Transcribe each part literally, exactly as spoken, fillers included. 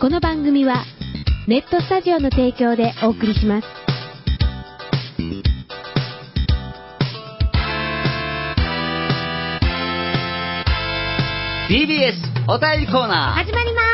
この番組はネットスタジオの提供でお送りします。 ティービーエス お便りコーナー始まります。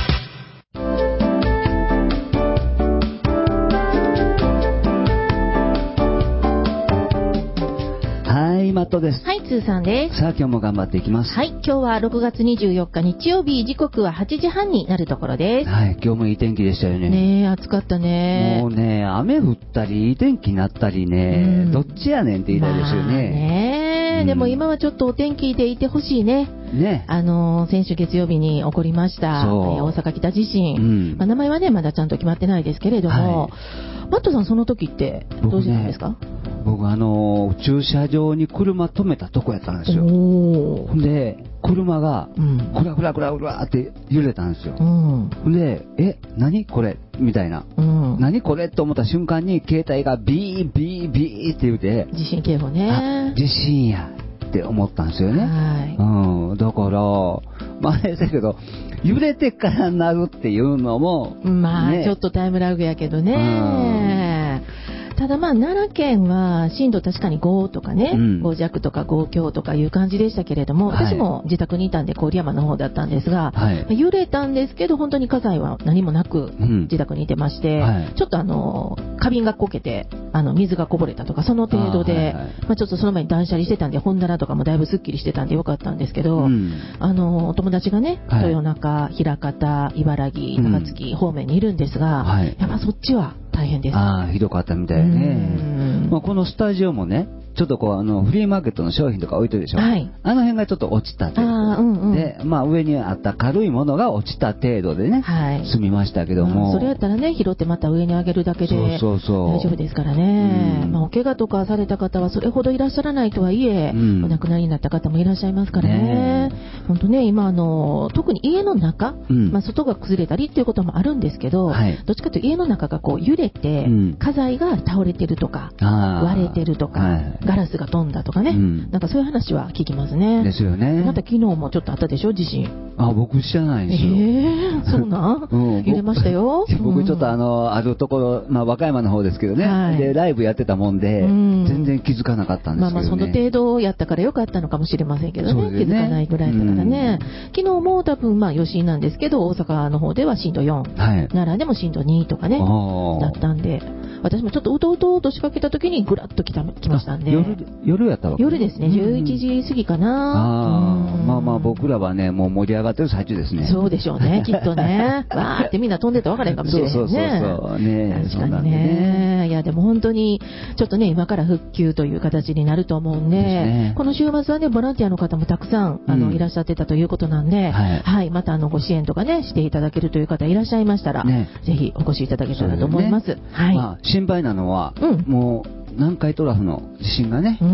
はい、マットです。 はい、つーさんです。 さあ、今日も頑張っていきます。 はい、今日はろくがつにじゅうよっか日曜日、時刻ははちじはんになるところです。 はい、今日もいい天気でしたよね。 ねえ、暑かったね。 もうね、雨降ったり、いい天気になったりね、どっちやねんって言いたいですよね。 まあね、うん、でも今はちょっとお天気でいてほしいね。 ね、 あの先週月曜日に起こりました大阪北地震、うん、まあ、名前はねまだちゃんと決まってないですけれども、はい、マットさんその時ってどうしてたんですか？ 僕、ね、僕あの駐車場に車止めたとこやったんですよ。で車がクラクラクラクラって揺れたんですよ、うん、でえ何これみたいな、うん、何これと思った瞬間に携帯がビービービーって言うて地震警報ね、 地震やって思ったんですよね。はい、うん、だからまああれだけど揺れてからなるっていうのもまあ、ね、ちょっとタイムラグやけどね、うん、ただまあ奈良県は震度確かにごとかね、うん、ご弱とかご強とかいう感じでしたけれども、はい、私も自宅にいたんで郡山の方だったんですが、はい、揺れたんですけど本当に家財は何もなく自宅にいてまして、うん、はい、ちょっとあの花瓶がこけてあの水がこぼれたとかその程度で、はいはい、まあ、ちょっとその前に断捨離してたんで本棚とかもだいぶすっきりしてたんでよかったんですけど、うん、あのお友達がね、はい、豊中、枚方、茨城、高槻方面にいるんですが、はい、やっぱそっちは大変です。 ああ、ひどかったみたいね。まあ、このスタジオもね、ちょっとこうあのフリーマーケットの商品とか置いてるでしょ、はい、あの辺がちょっと落ちたということで、うんうん、で、まあ、上にあった軽いものが落ちた程度でね、はい、済みましたけども、 まあ、それやったらね拾ってまた上に上げるだけで大丈夫ですからね。うん、まあ、お怪我とかされた方はそれほどいらっしゃらないとはいえ、うん、お亡くなりになった方もいらっしゃいますからね。本当ね、今あの特に家の中、うん、まあ、外が崩れたりっていうこともあるんですけど、はい、どっちかというと家の中がこう揺れて、うん、家財が倒れてるとか割れてるとか、はい、ガラスが飛んだとかね、うん、なんかそういう話は聞きますね。 ですよね。 また昨日もちょっとあったでしょ、地震。 あ、僕知らないんですよ。 えー、そうなん、うん、揺れましたよ。 僕ちょっとあのあるところ、まあ、和歌山の方ですけどね、はい、でライブやってたもんで、うん、全然気づかなかったんですけどね。 まあまあその程度やったからよかったのかもしれませんけど ね, ね気づかないぐらいだからね、うん、昨日も多分まあ余震なんですけど大阪の方では震度よん、はい、奈良でも震度にとかねだったんで、私もちょっとうとうとうと仕掛けた時にぐらっと来た来ましたんで。 夜夜やったわけ。 夜ですね、じゅういちじ過ぎかな。 あ、まあまあ僕らはねもう盛り上がってる最中ですね。 そうでしょうね、きっとね。わーってみんな飛んでて分からへんかもしれへんね。 そうそうそうそうね。 確かにね。いやでも本当にちょっとね今から復旧という形になると思うんで、ね、この週末はねボランティアの方もたくさんあの、うん、いらっしゃってたということなんで、はい、はい、またあのご支援とかねしていただけるという方いらっしゃいましたら、ね、ぜひお越しいただけたらと思います。ね、はい、 まあ、心配なのは、うん、もう南海トラフの地震がね、うん、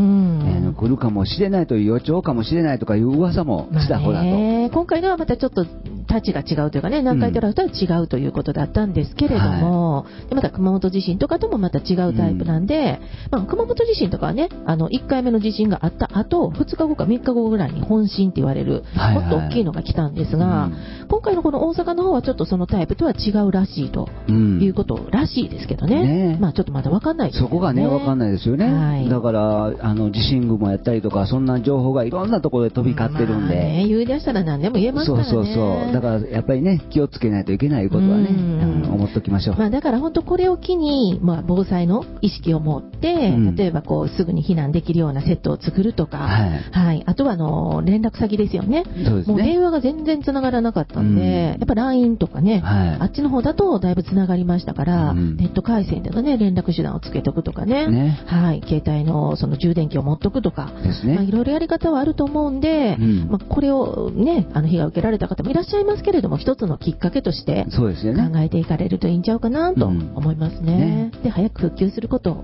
えー、来るかもしれないという予兆かもしれないとかいう噂もちらほらと、まあね、今回のはまたちょっとタチが違うというかね、南海トラフとは違うということだったんですけれども、はい、でまた熊本地震とかともまた違うタイプなんで、うん、まあ、熊本地震とかはねあのいっかいめの地震があった後ふつかごかみっかごぐらいに本震って言われる、はいはい、もっと大きいのが来たんですが、うん、今回のこの大阪の方はちょっとそのタイプとは違うらしいということらしいですけどね、うん、ね、まあ、ちょっとまだ分かんないですよね。 そこがね分かんないですよね、はい、だからあの地震雲やったりとかそんな情報がいろんなところで飛び交ってるんで、まあね、言い出したら何でも言えますからね。 そうそうそう、だからやっぱりね気をつけないといけないことはね、うん、思っておきましょう。 まあ、だから本当これを機に、まあ、防災の意識を持って、うん、例えばこうすぐに避難できるようなセットを作るとか、はいはい、あとはあの連絡先ですよね。そうですね、もう電話が全然つながらなかったんで、うん、やっぱ ライン とかね、はい、あっちの方だとだいぶつながりましたから、うん、ネット回線での、ね、連絡手段をつけとくとかね、ね、はい、携帯のその充電器を持っとくとか、ね、まあ、いろいろやり方はあると思うんで、うん、まあ、これを、ね、あの被害を受けられた方もいらっしゃいますけれども一つのきっかけとして考えていかれるといいんちゃうかなと思いますね。うん、ね、で早く復旧することを、はい、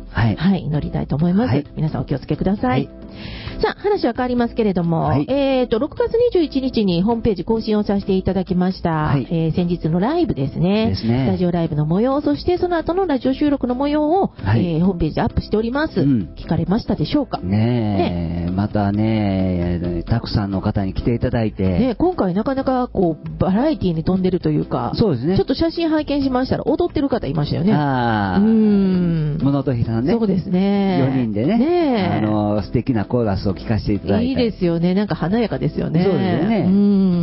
はい、乗りたいと思います。はい、皆さんお気をつけください。はい、さあ、話は変わりますけれども、はい、えーと、ろくがつにじゅういちにちにホームページ更新をさせていただきました。はい、えー、先日のライブですね。ですね。スタジオライブの模様、そしてその後のラジオ収録の模様を、はい、えー、ホームページでアップしております。うん、聞かれましたでしょうか？ ねえ、ね、またね、たくさんの方に来ていただいて。ね、 今回なかなかこう、バラエティに飛んでるというか、そうですね。ちょっと写真拝見しましたら、踊ってる方いましたよね。ああ。うん。 物戸さんね。 そうですね。 よにんでね。ねあの、素敵なコーラスを聴かせていただいて。 いいですよね。なんか華やかですよね。 そうですよね。うん。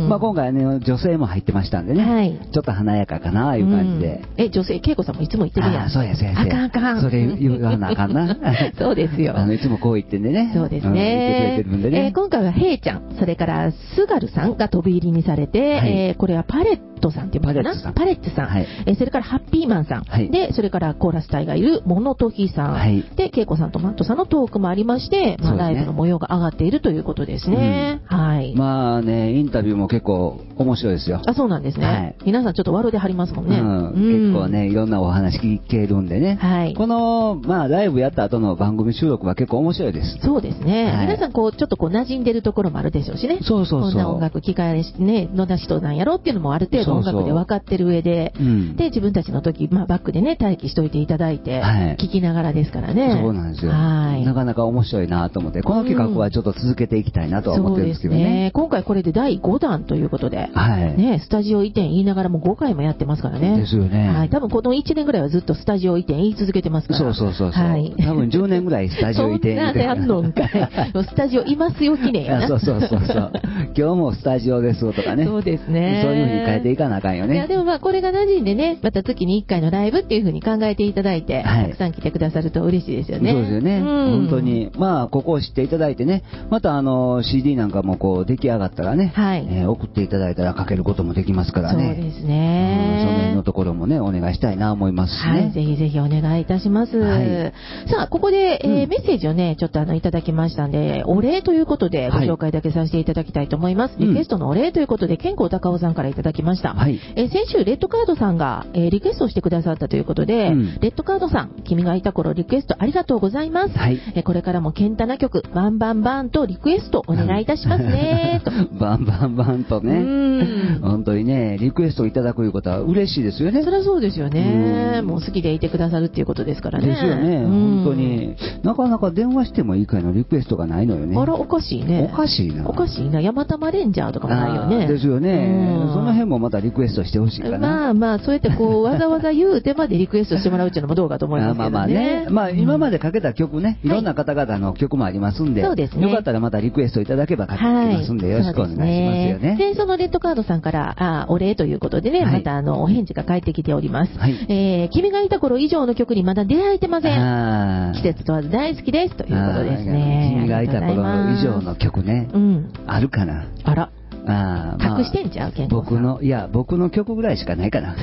まあ今回ね、女性も入ってましたんでね。はい。ちょっと華やかかな、いう感じで。 え、女性、恵子さんもいつも言ってるやん。 ああ、そうや、そうや。 あかんあかん。 それ言わなあかんな。 そうですよ。 あの、いつもこう言ってんでね。 そうですね。言ってくれてるんでね。え、今回はヘイちゃん、それからスガルさんが飛び入りにされて、え、これはパレットさんっていうのかな？パレットさん。はい。え、それからハッピーマンさん。はい。で、それからコーラス隊がいるモノトヒさん。はい。で、恵子さんとマットさんのトークもありまして、まあ、ライブの模様が上がっているということですね。はい。 まあね、インタビューも結構面白いですよ。 あ、そうなんですね。はい。皆さんちょっと悪で張りますもんね。うん。 結構ね、いろんなお話聞けるんでね。はい。この、まあ、ライブやった後の番組収録は結構面白いです。 そうですね。皆さんこう、ちょっとこう、馴染んでるところもあるでしょうしね。そうそうそう。こんな音楽聞かれしね、どんな人なんやろっていうのもある程度音楽で分かってる上で、で、自分たちの時、まあ、バックでね、待機しといていただいて、聞きながらですからね。 そうなんですよ。はい。なかなか面白いなと思って、この企画はちょっと続けていきたいなとは思ってるんですけどね。そうですね。 今回これでだいごだんということで、はい。ね、スタジオ移転言いながらもごかいもやってますからね。ですよね。はい。多分このいちねんぐらいはずっとスタジオ移転言い続けてますから。 そうそうそうそう。はい。多分じゅうねんぐらいスタジオ移転。 なんでやんのんかい。スタジオいますよ記念やな。 そうそうそうそう。今日もスタジオですとかね。 そうですね。 そういう風に変えていかなあかんよね。 いや、でもまあこれが馴染んでね、また月にいっかいのライブっていう風に考えていただいて、はい、たくさん来てくださると嬉しいですよね。 そうですよね。うん、本当に。まあ、ここを知っていただいてね、またあの、シーディー なんかもこう、出来上がったらね、はい、えー、送っていただいたらかけることもできますからね。 そうですね。 うん、その辺のところもね、お願いしたいな思いますしね。 はい、ぜひぜひお願いいたします。はい、さあ、ここで、えーうん、メッセージをね、ちょっとあの、いただきましたんで、お礼ということでご紹介だけさせていただきたいと思います。はい、リクエストのお礼ということで、健康高尾さんからいただきました。はい、えー、先週、レッドカードさんが、えー、リクエストをしてくださったということで、うん、レッドカードさん、君がいた頃リクエストありがとうございます。はい、えー、これからもケンタな曲、バンバンバンとリクエストお願いいたしますね。とバンバンバンとね。うん。本当にね、リクエストいただくいうことは嬉しいですよね。 そりゃそうですよね。もう好きでいてくださるっていうことですからね。 ですよね。本当に。なかなか電話してもいいかいのリクエストがないのよね。 あら、おかしいね。 おかしいな。 おかしいな。ヤマタマレンジャーとかもないよね。 ですよね。その辺もまたリクエストしてほしいかな。 まあまあ、そうやってこう、わざわざ言うてまでリクエストしてもらうっていうのもどうかと思いますけどね。まあまあね。まあ今までかけた曲ね、いろんな方々の曲もありますんで、そうですね。よかったらまたリクエストいただけばかけますんで、よろしくお願いしますよね。 で、そのレッドカードさんから、あ、お礼ということでね、またあの、お返事が返ってきております。はい。えー、君がいた頃以上の曲にまだ出会えてません。季節問わず大好きです。ということですね。 君がいた頃以上の曲ね。うん。あるかな。 あら。あまあ、隠してんちゃう健康僕の、いや、僕の曲ぐらいしかないかな。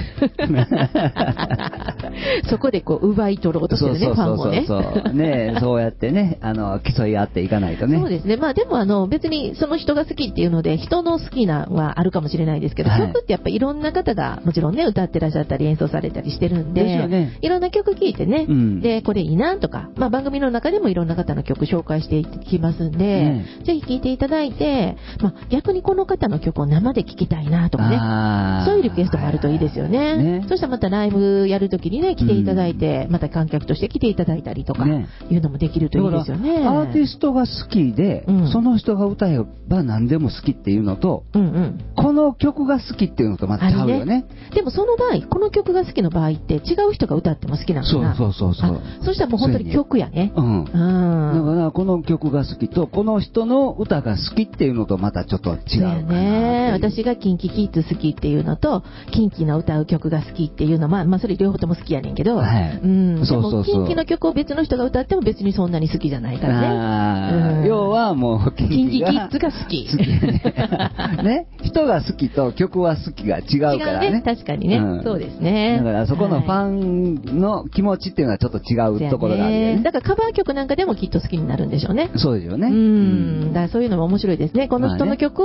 そこでこう、奪い取ろうとしてるね、ファンをね。 そうそうそう。ねそうやってね、あの、競い合っていかないとね。 そうですね。まあでもあの、別にその人が好きっていうので、人の好きなはあるかもしれないですけど、はい、曲ってやっぱいろんな方が、もちろんね、歌ってらっしゃったり演奏されたりしてるんで、ですよね、いろんな曲聴いてね、うん、で、これいいなとか、まあ番組の中でもいろんな方の曲紹介していきますんで、うん、ぜひ聴いていただいて、まあ逆にこの方の曲を生で聴きたいなとかね、そういうリクエストもあるといいですよね。ね、そしたらまたライブやるときにね、来ていただいて、うん、また観客として来ていただいたりとか、いうのもできるといいですよね。 アーティストが好きで、うん、その人が歌えば何でも好きっていうのと、うんうん、この曲が好きっていうのとまたちゃうよね。ね、 でもその場合、この曲が好きの場合って違う人が歌っても好きなのかな。 そうそうそうそう。 そしたらもう本当に曲やね。うん。だからこの曲が好きと、この人の歌が好きっていうのとまたちょっと違うかな。 ね。私がキンキキッズ好きっていうのと、キンキの歌う曲が好きっていうのは、まあ、まあ、それ両方とも好きやねんけど、はい、うん。そうそうそう。でも、キンキの曲を別の人が歌っても別にそんなに好きじゃないからね。あうん、要はもう、 キンキキッズが好き。好きね。 ね。人が好きと曲は好きが違うからね。違うね。 確かにね、うん。そうですね。 だからそこのファンの気持ちっていうのはちょっと違うところがあるよね。 ね、だからカバー曲なんかでもきっと好きになるんでしょうね。 そうですよね。うん。だからそういうのも面白いですね。この人の曲を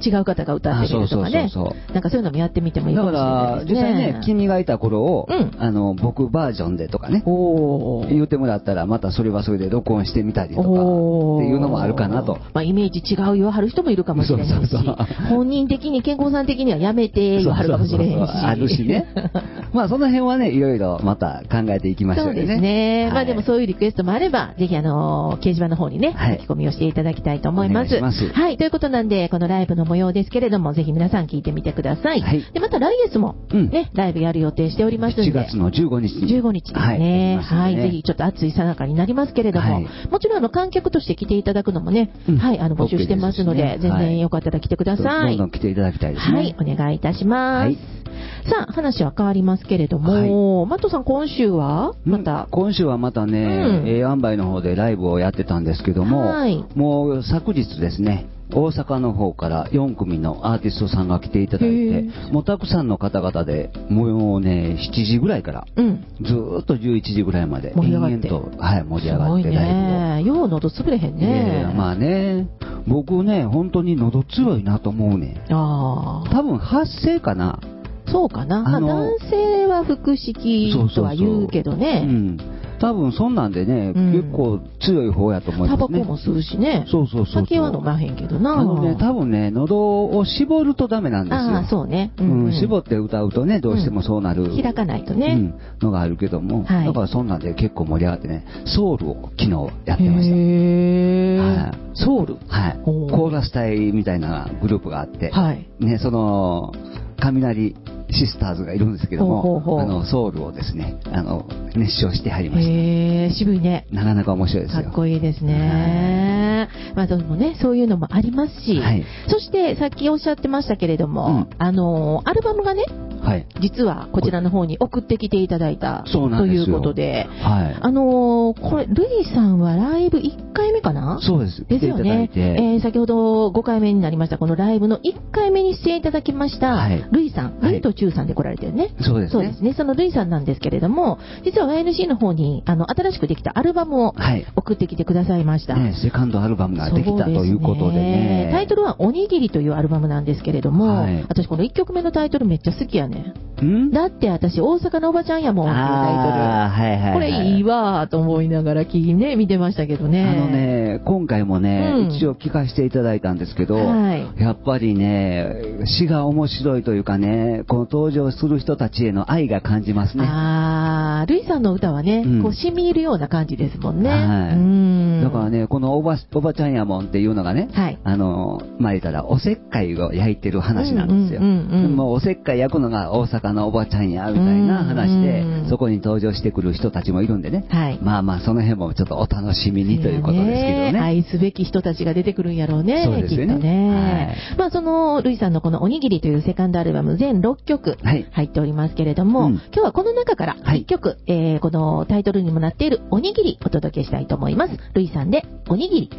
違う方が歌ってみるとかね。そうそうそうそう。なんかそういうのもやってみてもいいかもしれないですね。 だから、実際ね、君がいた頃を、 うん、あの、僕バージョンでとかね、言ってもらったら、またそれはそれで録音してみたりとか、っていうのもあるかなと。 まあ、イメージ違う言わはる人もいるかもしれないし、そうそうそう本人的に、健康さん的にはやめて言わはるかもしれへんし。そうそうそうあるしね。 まあ、その辺はね、いろいろまた考えていきましょうよね。 そうですね。はい、まあ、でもそういうリクエストもあれば、ぜひあの、掲示板の方にね、はい、書き込みをしていただきたいと思います。お願いします。はい、ということなんで、このライブの模様ですけれども、ぜひ皆さん聞いてみてください。はい、で、また来月もね、うん、ライブやる予定しておりますので。 しちがつのじゅうごにちに。 じゅうごにちですね。はい、はい、ぜひちょっと暑いさなかになりますけれども、はい、もちろんあの、観客として来ていただくのもね、うん、はい、あの、募集してますので、ね、全然よかったら来てください。 どんどん来ていただきたいですね。 はい、お願いいたします。はい、さあ、話は変わりますけれども、はい、マットさん今週はまた、 今週はまたね、うん、えー、アンバイの方でライブをやってたんですけども、はい、もう昨日ですね、大阪の方からよんくみのアーティストさんが来ていただいて、もうたくさんの方々で、もうね、しちじぐらいから、うん、ずーっとじゅういちじぐらいまで、 盛り上がって、 延々と、はい、盛り上がってライブを。 よう喉つぶれへんね。 えー、まあね、僕ね、本当に喉強いなと思うね。ああ。多分発声かな。 そうかな。まあ、男性は腹式とは言うけどね。 そうそうそう、うん、多分そんなんでね、うん、結構強い方やと思いますね。 タバコも吸うしね。 そうそうそうそう。 酒は飲まへんけどな。 あのね、多分ね、喉を絞るとダメなんですよ。 ああ、そうね。 うん、うん、絞って歌うとね、どうしてもそうなる。 うん、開かないとね。 うん、のがあるけども、はい、だからそんなんで結構盛り上がってね、ソウルを昨日やってました。へー。はい。ソウル、はい。コーラス隊みたいなグループがあって、はい。ね、その、雷シスターズがいるんですけども、ほうほうほう、あのソウルをですね、あの熱唱してはりました。 へー、渋いね。 なかなか面白いですよ。 かっこいいですね。まあでもね、そういうのもありますし、はい、そしてさっきおっしゃってましたけれども、うん、あのアルバムがね、はい、実はこちらの方に送ってきていただいたということで、はい、あのー、これルイさんはライブいっかいめかな？ そうです。 ですよね。えー、先ほどごかいめになりましたこのライブのいっかいめに出演いただきました、はい、ルイさん、ルイとチューさんで来られてるね。 そうですね。 そうですね。そのルイさんなんですけれども、実は ワイエヌシー の方にあの新しくできたアルバムを送ってきてくださいました。はい、 ね、セカンドアルバムができたということでね。 タイトルはおにぎりというアルバムなんですけれども、はい、私このいっきょくめのタイトルめっちゃ好きやねん。だって私大阪のおばちゃんやもんっていうタイトル。あ、はいはいはい、これいいわーと思いながら聞いね見てましたけどね。 あのね、今回もね、うん、一応聞かせていただいたんですけど、はい、やっぱりね、詩が面白いというかね、この登場する人たちへの愛が感じますね。 ああ、ルイさんの歌はね、うん、こう染み入るような感じですもんね。はい、うん、だからね、このおばおばちゃんやもんっていうのがね、はい、あのまあ言ったらおせっかいを焼いてる話なんですよ。もうおせっかい焼くのが大阪のおばちゃんやみたいな話で、そこに登場してくる人たちもいるんでね、はい、まあまあその辺もちょっとお楽しみにということですけどね。 愛すべき人たちが出てくるんやろうね。そうですよね。きっとね。はい、まあそのルイさんのこのおにぎりというセカンドアルバム全ろっきょく入っておりますけれども、はい、うん、今日はこの中からいっきょく、はい、えー、このタイトルにもなっているおにぎりお届けしたいと思います。ルイさんでおにぎり。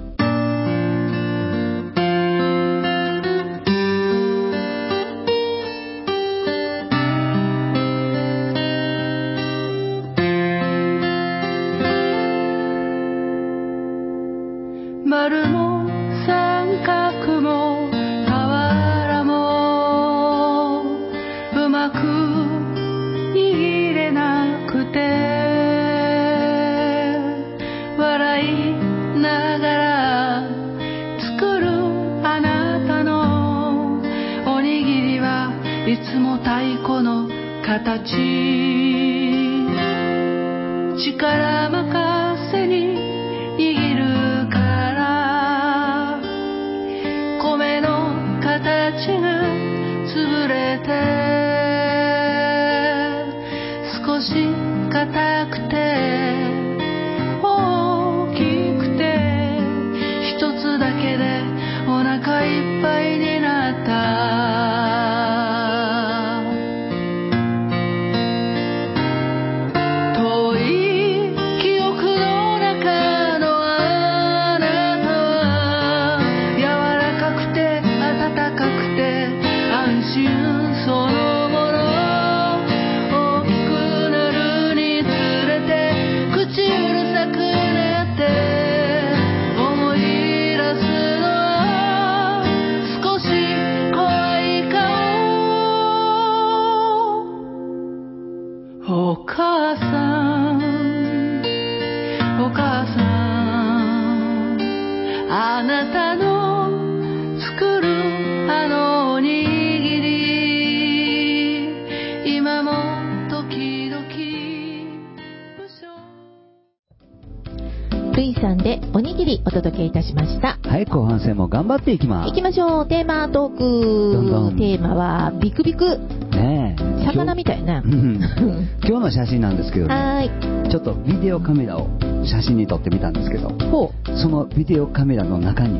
丸も三角も俵もうまく握れなくて笑いながら作るあなたのおにぎりはいつも太鼓の形力任せに握るから米の形が潰れて少し硬くて大きくて一つだけでお腹いっぱいになった遠い記憶ルイさんでおにぎりお届けいたしました。 はい、後半戦も頑張っていきます。 行きましょう。テーマトーク。 どんどんテーマはビクビク。 ねえ。 魚みたいな。 今日の写真なんですけどね。 はい。 ちょっとビデオカメラを写真に撮ってみたんですけど、 ほう。 そのビデオカメラの中に、 うん、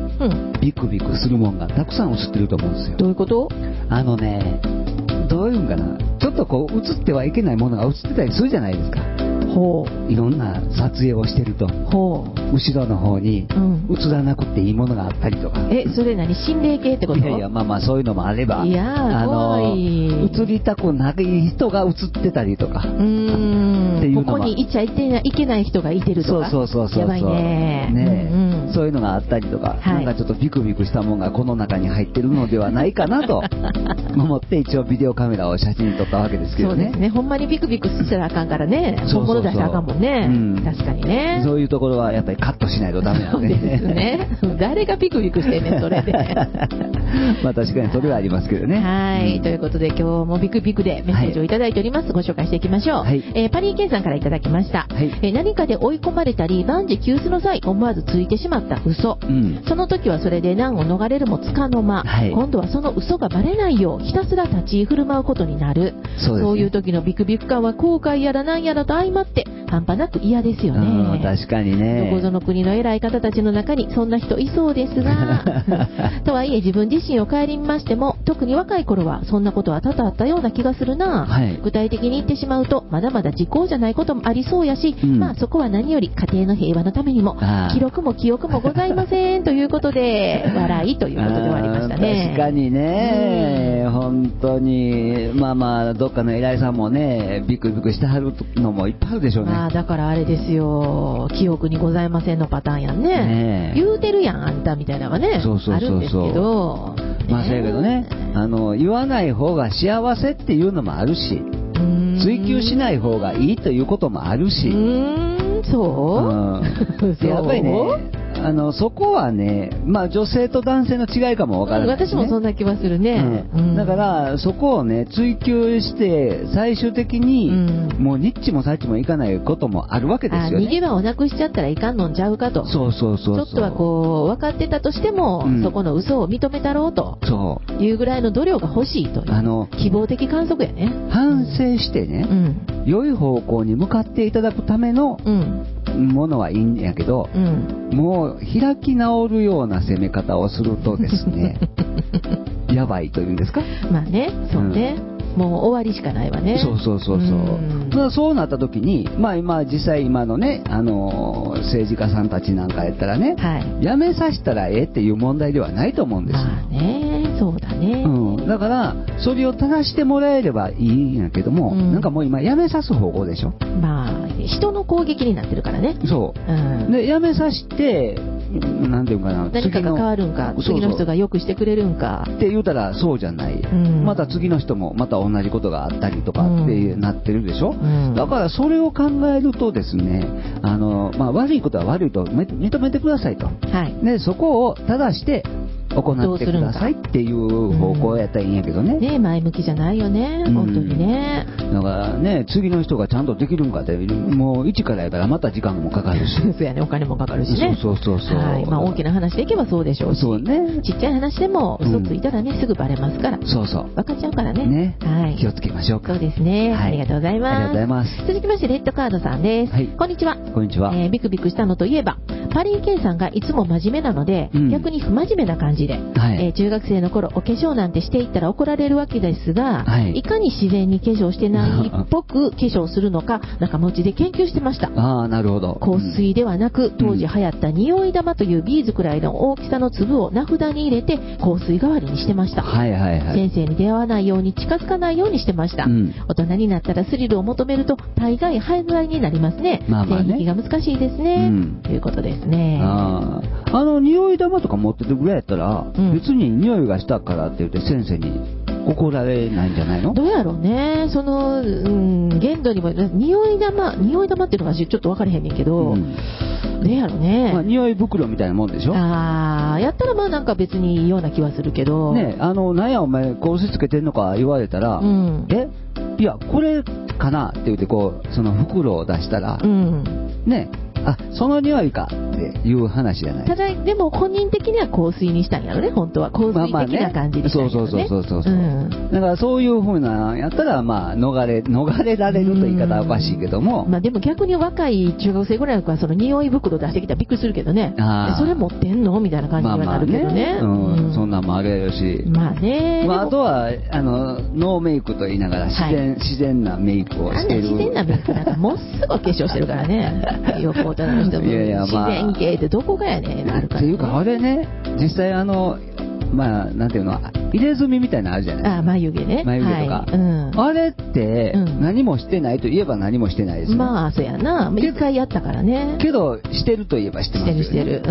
ビクビクするもんがたくさん写ってると思うんですよ。 どういうこと？あのね、どういうんかな、ちょっとこう写ってはいけないものが写ってたりするじゃないですか。 ほう。 いろんな撮影をしてると、 ほう。 後ろの方に映らなくていいものがあったりとか。 うん、え、それ何、心霊系ってこと？ いやいや、まあまあそういうのもあれば、 いやー、 あの怖い。 映りたくない人が映ってたりとか、うーん、 っていうのも、 ここにいちゃいけない人がいてるとか。 そうそうそうそう、 やばいね。 ね、 うんうん、 そういうのがあったりとか、はい、なんかちょっとビクビクしたものがこの中に入ってるのではないかなと思って一応ビデオカメラを写真に撮ったわけですけどね。 そうですね。ほんまにビクビクしたらあかんからね。本物出したらあかんもんね。うん、確かにね。 そういうところはやっぱりカットしないとダメなんで。 そうですね。誰がビクビクしてんねんそれで。 まあ確かにそれはありますけどね。 はい、 うん、 ということで今日もビクビクでメッセージをいただいております。はい、ご紹介していきましょう。はい、えー、パリーケンさんからいただきました。はい、えー、何かで追い込まれたり万事休すの際思わずついてしまった嘘。うん、その時はそれで難を逃れるもつかの間、はい、今度はその嘘がバレないようひたすら立ち振る舞うことになる。そうですね、そういう時のビクビク感は後悔やらなんやらと相まって半端なく嫌ですよね。 確かにね。 どこぞの国の偉い方たちの中にそんな人いそうですがとはいえ自分自身を顧みましても特に若い頃はそんなことは多々あったような気がするな、はい、具体的に言ってしまうとまだまだ時効じゃないこともありそうやし、うん、まあそこは何より家庭の平和のためにも記録も記憶もございませんということで笑いということで終わりましたね。 確かにね、うん、本当にまあまあどっかの偉いさんもねビクビクしてはるのもいっぱいあるでしょうね。 まあだからあれですよ、記憶にございませんのパターンやんね。ね言うてるやんあんたみたいなのはね、そうそうそうそうあるんですけど、 まあそうやけどね、あの言わない方が幸せっていうのもあるし、追求しない方がいいということもあるし、うーんそう、 うん、やっぱりね、あのそこはね、まあ女性と男性の違いかもわからない、ね、 私もそんな気はするね、 うん、だからそこをね追求して最終的に、うん、もうニッチもサッチもいかないこともあるわけですよね。 逃げ場をなくしちゃったらいかんのんちゃうかと。 そうそうそうそう、 ちょっとはこう分かってたとしても、うん、そこの嘘を認めたろうとそういうぐらいの度量が欲しいという、あの希望的観測やね。 反省してね、うん、良い方向に向かっていただくための、うんものはいいんやけど、うん、もう開き直るような攻め方をするとですねやばいというんですか。 まあね、そうね、うん、もう終わりしかないわね。 そうそうそうそう、うんまあ、そうなった時にまあ今実際今のね、あのー、政治家さんたちなんかやったらね、はい、やめさせたらええっていう問題ではないと思うんですよ。 まあね、そうだね、 うん、だからそれを正してもらえればいいんやけども、うん、なんかもう今やめさす方向でしょ。 まあ人の攻撃になってるからね。 そう、うん、でやめさしてなんていうかな、 何かが変わるんか、次の人がよくしてくれるんかって言うたらそうじゃない、うん、また次の人もまた同じことがあったりとかってなってるでしょ、うん、だからそれを考えるとですね、あの、まあ、悪いことは悪いと認めてくださいと、はい、でそこを正して行ってくださいっていう方向やったらいいんやけどね、うん、 ね前向きじゃないよね、うん、本当にね。 だからね次の人がちゃんとできるんかってもう一からやったらまた時間もかかるしそうやね、お金もかかるしね。 そうそうそうそう、 はい、まあ、大きな話でいけばそうでしょうし、そう、ね、ちっちゃい話でも嘘ついたらね、うん、すぐバレますから。 そうそう分かっちゃうからね、 ね、はい、気をつけましょうか。 そうですね、はい、ありがとうございます。 ありがとうございます。 続きましてレッドカードさんです、はい、こんにちは。 こんにちは、 えー、ビクビクしたのといえばパリーケンさんがいつも真面目なので、うん、逆に不真面目な感じで、はいえー、中学生の頃お化粧なんてしていったら怒られるわけですが、はい、いかに自然に化粧してないっぽく化粧するのか仲間内で研究してました。 ああ、なるほど。 香水ではなく、うん、当時流行った匂い玉というビーズくらいの大きさの粒を名札に入れて香水代わりにしてました、はいはいはい、先生に出会わないように近づかないようにしてました、うん、大人になったらスリルを求めると大概犯罪になりますね、まあまあね、線引きが難しいですね、うん、ということですね。 ああの匂い玉とか持ってるぐらいやったら、うん、別に匂いがしたからって言って先生に怒られないんじゃないの？ どうやろうね。その、うん、限度にも匂い玉匂い玉っていうのがちょっと分からへんねんけど、うん、どうやろうね、 まあ、匂い袋みたいなもんでしょ。 ああ、やったらまあなんか別にいいような気はするけどね。あのなんやお前香水つけてんのか言われたら、うん、えいやこれかなって言ってこうその袋を出したら、うん、ねあその匂いかっていう話じゃない。 ただでも本人的には香水にしたんやろね、本当は香水的な感じにしたんやろね。 そうそうそうそうそう、うん、だからそういう風なやったらまあ逃れ逃れられると言い方はおかしいけども、 まあでも逆に若い中学生ぐらいはその匂い袋出してきたらびっくりするけどね、それ持ってんのみたいな感じにはなるけどね、 まあまあね、うんうん、そんなんもあるやろし、 まあね、 まあ、あとはあのノーメイクと言いながら自然、はい、自然なメイクをしてる。 自然なメイクなんかもうすぐ化粧してるからねよく大人の人もいやいや、まあ、自然系ってどこがやねんあるから、ね、 っていうかあれね、実際あのまあなんていうの、入れ墨みたいなのあるじゃないですか。 あ、眉毛ね、 眉毛とか、はい、うん、あれって何もしてないといえば何もしてないですよね。 まあそうやな、一回やったからね。 けどしてるといえばしてますよね。 してるしてる、うん、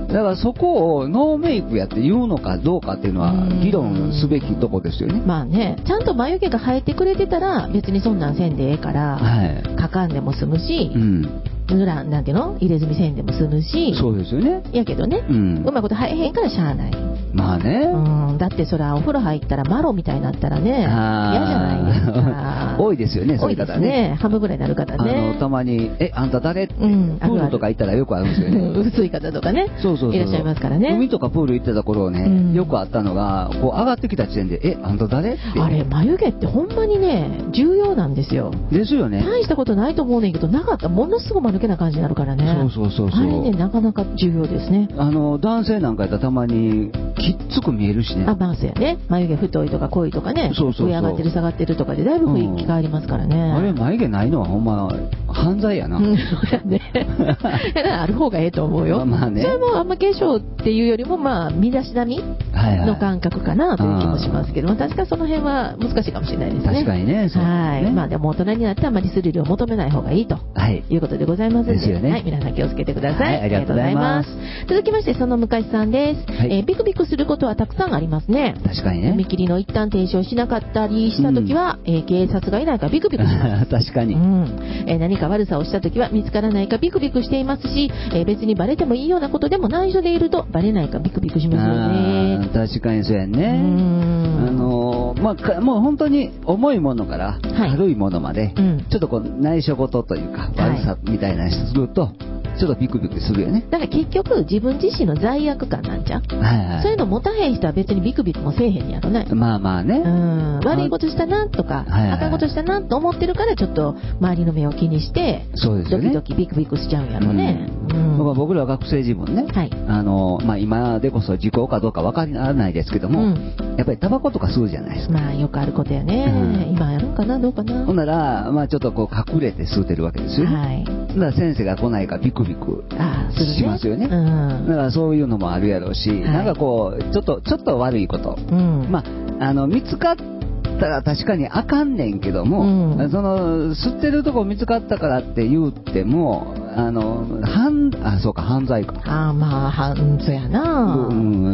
だからそこをノーメイクやって言うのかどうかっていうのは議論すべきとこですよね。 まあね、ちゃんと眉毛が生えてくれてたら別にそんなんせんでええから、はい、かかんでも済むし、うん、ぬらなんていうの、入れ墨せんでも済むし、 そうですよね。 やけどね、うん、うまいこと生えへんからしゃあない。 まあね、 うん、だってそらお風呂入ったらマロみたいになったらね、嫌じゃないですか。 多いですよね、そういう方ね。多いですね、 半分ぐらいになる方ね。 あのたまにえあんた誰って、うん、プールとか行ったらよくあるんですよね。 薄い方とかね、そうそうそう、いらっしゃいますからね。 海とかプール行ってた頃ね、うん、よくあったのがこう上がってきた時点でえあんた誰って。 あれ眉毛ってほんまにね重要なんですよ。 ですよね。 大したことないと思うねんけど、なかったらものすごい間抜けな感じになるからね。 そうそうそうそう。 あれねなかなか重要ですね。 あの男性なんかやったらたまにきっつく見えるしね。 あ、まあそうやね。眉毛太いとか濃いとかね、そうそうそう、上上がってる下がってるとかでだいぶ雰囲気変わりますからね。うん、 あれ眉毛ないのはほんま犯罪やな。うん、そうやね。ある方がええと思うよ。まあね。それもあんま化粧っていうよりもまあ身だしなみの感覚かなという気もしますけど、はいはい、確かその辺は難しいかもしれないですね。 確かにね。そうね、 はい。まあでも大人になってあまりスリルを求めない方がいいということでございますので、ですよね、はい、皆さん気をつけてください。はい、ありがとうございます。続きましてその昔さんです。はい、えー、ビクビクすることはたくさんありますね。 確かにね。 踏切の一旦停止をしなかったりしたときは、うん、えー、警察がいないかビクビクします。 確かに、 うん、えー、何か悪さをしたときは見つからないかビクビクしていますし、えー、別にバレてもいいようなことでも内緒でいるとバレないかビクビクしますよね。 確かにそうやね。あのー、まあ、もう本当に重いものから軽いものまで、はい、うん、ちょっとこう内緒事というか悪さみたいなすると、はい、ちょっとビクビクするよね。 だから結局自分自身の罪悪感なんじゃん、はいはい、そういうの持たへん人は別にビクビクもせえへんやろね。 まあまあね、 うん、悪いことしたなとか、はいはい、あかんことしたなと思ってるからちょっと周りの目を気にしてそうですよね、ドキドキビクビクしちゃうんやろね。うんうん、 僕らは学生時分ね、はい、あのまあ、今でこそ時効かどうか分からないですけども、うん、やっぱりタバコとか吸うじゃないですか。 まあよくあることやね、うん、今やるんかなどうかな。 ほんなら、まあ、ちょっとこう隠れて吸うてるわけですよね。はい、だから先生が来ないからビクビクしますよね。うん、だからそういうのもあるやろうし、はい、なんかこうちょっとちょっと悪いこと、うん、まああの見つかったら確かにあかんねんけども、うん、その吸ってるとこ見つかったからって言うてもあの犯あそうか犯罪か。 あまあ犯罪やな、 うん、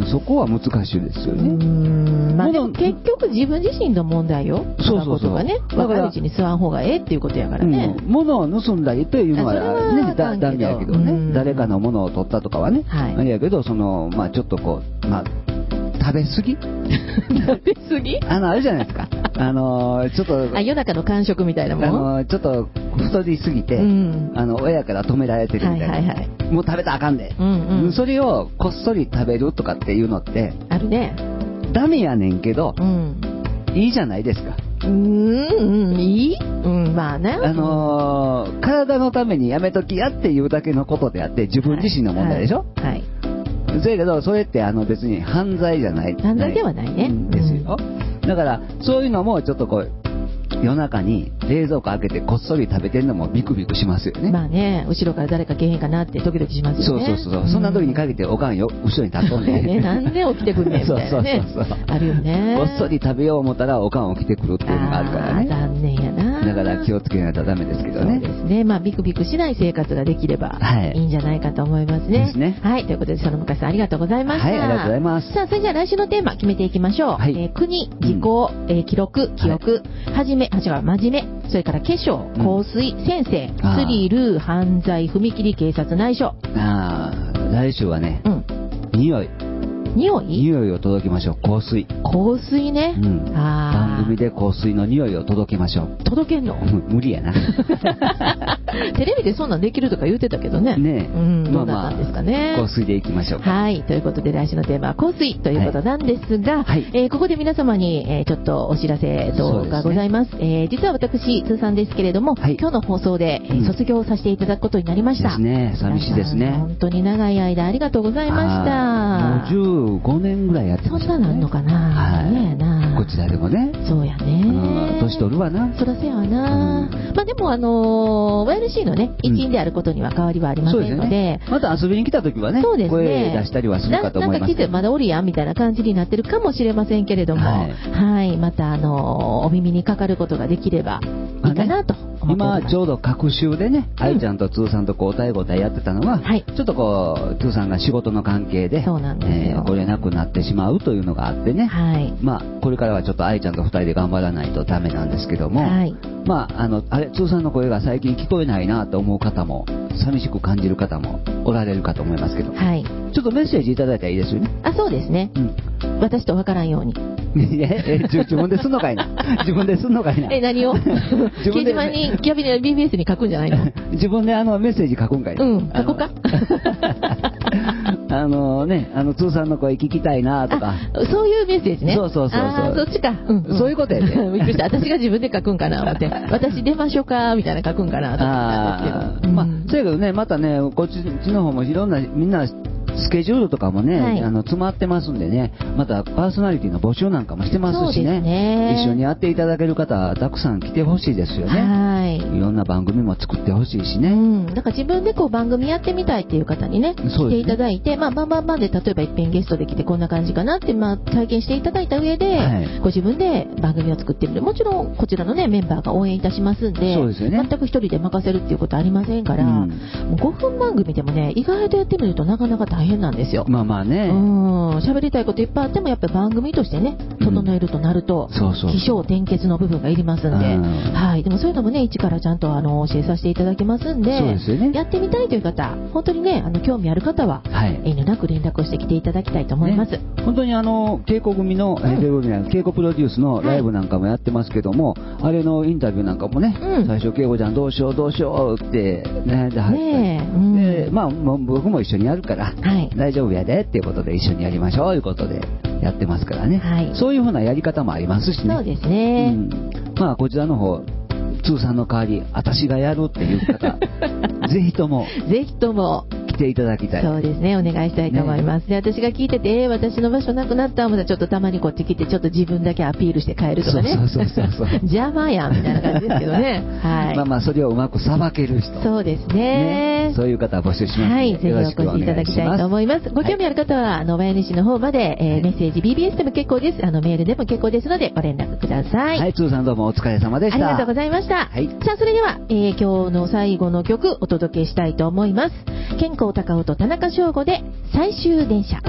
そこは難しいですよね。うん、まあ、でも結局自分自身の問題よ。そうそうそう。がね、若いうちに吸わん方がええっていうことやからね。 うん、物を盗んだりというのはねだダメやけどね、うん、誰かのものを取ったとかはね、はい、あれやけどそのまあちょっとこうまあ食べ過ぎ食べ過ぎあのあれじゃないですか、あのちょっとあ夜中の間食みたいなもの、 あのちょっと太りすぎて、うん、あの親から止められてるみたいな、はいはいはい、もう食べたらあかんで、うんうん、それをこっそり食べるとかっていうのってあるね。 ダメやねんけど、うん、いいじゃないですか。 うーん、いい、うん、まあね、 あのー、体のためにやめときやっていうだけのことであって自分自身の問題でしょ。はい、はい、そやけどそれってあの別に犯罪じゃない犯罪ではないねですよ、うん、だからそういうのもちょっとこう夜中に冷蔵庫開けてこっそり食べてるのもビクビクしますよね。 まあね、後ろから誰か来へんかなってドキドキしますよね。 そうそうそう、うん、そんな時に限っておかんよ後ろに立っとんねね、なんで起きてくんねんみたいなねそうそうそうそうあるよね。 こっそり食べよう思ったらおかん起きてくるっていうのがあるからね。 残念やな。 だから気をつけないとダメですけどね。 そうですね、まあビクビクしない生活ができればいいんじゃないかと思いますね。はい、ですね。はい、ということでその昔さんありがとうございました。 はい、ありがとうございます。 さあそれじゃあ来週のテーマ決めていきましょう。はい、えー、国、時効、うん、えー、記録、記憶、はい、はじめ、あ違う真面目、それから化粧、香水、うん、先生、スリル、犯罪、踏切、警察、内緒。 ああ、来週はね、うん、匂い。 匂い匂いを届けましょう。香水。 香水ね。 うん。 あ番組で香水の匂いを届けましょう。 届けんの無理やな。 テレビでそんなんできるとか言ってたけどね。 ねえ。うん。どうだったんですかね。 香水でいきましょうか。 はい。ということで来週のテーマは香水ということなんですが、はい、えー、ここで皆様に、えー、ちょっとお知らせ動画ございます。すね、えー、実は私、通算ですけれども、はい、今日の放送で、えー、卒業させていただくことになりました。 ですね。寂しいですね。 本当に長い間ありがとうございました。 もうじゅうごねんぐらいやってましたね。 そんななんのかな。はい。ねえな。 こちらでもね。 そうやね。 うん。年取るわな。 そらせやわな。うん、まあでもあのー、ワイエルシー のね、一員であることには変わりはありませんので。うん、そうですね。 また遊びに来た時はね、そうですね。声出したりはするかと思います。 な、なんか来てまだおるやんみたいな感じになってるかもしれませんけれども、はい。はい、またあのー、お耳にかかることができればいいかなと思っております。 今ちょうど隔週でね、愛、うん、ちゃんと通さんと交代交代やってたのが、はい、ちょっとこう通さんが仕事の関係で、 そうなんですよ、えー、 来れなくなってしまうというのがあってね、はい、まあこれからはちょっと愛ちゃんとふたりで頑張らないとダメなんですけども、はい、まああのあれ通さんの声が最近聞こえないなと思う方も、寂しく感じる方もおられるかと思いますけど、はい、ちょっとメッセージいただいたらいいですよね。 あ、そうですね。うん、私と分からんように。 え、自分ですんのかいな。自分ですんのかいな。 え、何を掲示板に、キャビネ ビービーエス に書くんじゃないの？ 自分であのメッセージ書くんかいな。 うん、書こうか。 あのね、あの通さんの声聞きたいなとか。 そういうメッセージね。 そうそうそうそう。 あ、そっちか。うん、うん、そういうことやね。 びっくりした。私が自分で書くんかな思って。私出ましょうかみたいな書くんかなと思ったんですけど。 まあ、そうやけどね、またね、こっちの方もいろんなみんな。スケジュールとかもね、はい、あの詰まってますんでね、またパーソナリティの募集なんかもしてますし ね, ね一緒にやっていただける方たくさん来てほしいですよね。はい、いろんな番組も作ってほしいしね、うん、 だから自分でこう番組やってみたいっていう方にね、来ていただいて、まあ、バンバンバンで例えば一遍ゲストで来てこんな感じかなって、まあ、体験していただいた上で、はい、ご自分で番組を作ってみる。もちろんこちらのねメンバーが応援いたしますんで、そうですよね、全く一人で任せるっていうことはありませんから、うん、もうごふん番組でもね意外とやってみるとなかなか大変なんですよ。 まあまあね、 うん、喋りたいこといっぱいあってもやっぱり番組としてね整えるとなると、うん、そうそうそう、起承転結の部分がいりますんで、うん、はい、でもそういうのもね一からちゃんとあの教えさせていただきますんで、そうですよね、やってみたいという方、本当にねあの興味ある方は、はい、遠慮なく連絡をしてきていただきたいと思います、ね、 本当にあの稽古組の、うん、稽古プロデュースのライブなんかもやってますけども、はい、あれのインタビューなんかもね、うん、最初稽古ちゃんどうしようどうしようって悩んで入って、ね、うん、でまあ僕も一緒にやるから、はい、大丈夫やでっていうことで一緒にやりましょうということでやってますからね、はい、そういうふうなやり方もありますしね。 そうですね、うん、 まあこちらの方通さんの代わり私がやるっていう方ぜひともぜひとも来ていただきたい。 そうですね、お願いしたいと思います、ね、で私が聞いてて、えー、私の場所なくなった思ったらちょっとたまにこっち来てちょっと自分だけアピールして帰るとかね、そうそうそうそう邪魔やんみたいな感じですけどね、はい、 まあまあそれをうまくさばける人、 そうです ね, ね、そういう方は募集しますので、 はい、ぜひお越しいただきたいと思います。ご興味ある方は、はい、あのワイエヌシー の方まで、えー、メッセージ ビービーエス でも結構です、あのメールでも結構ですのでご連絡ください。 はい、通さんどうもお疲れ様でした。 ありがとうございました、はい、さあそれでは、えー、今日の最後の曲お届けしたいと思います。健康高尾と田中翔吾で最終電車。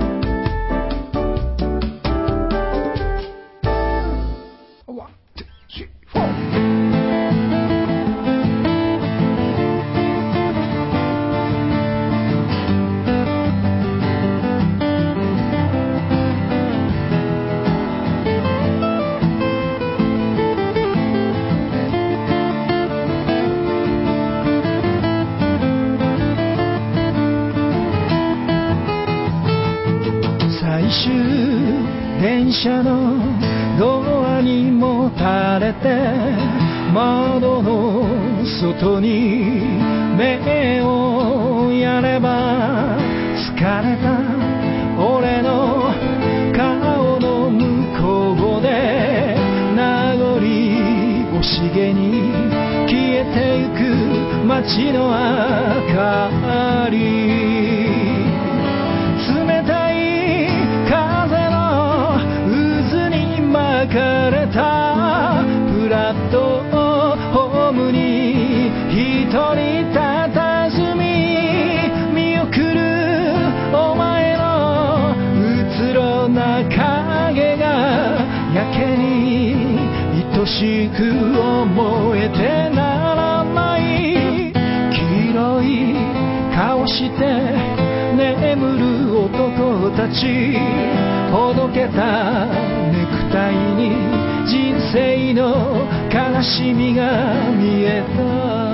最終電車のドアにもたれて窓の外に目をやれば疲れた俺の顔の向こうで名残惜しげに消えてゆく街の明かり、冷たい巻かれたプラットホームに一人佇み見送るお前のうつろな影がやけに愛しく思えてならない。黄色い顔して眠る男たち、ほどけたネクタイに人生の悲しみが見えた。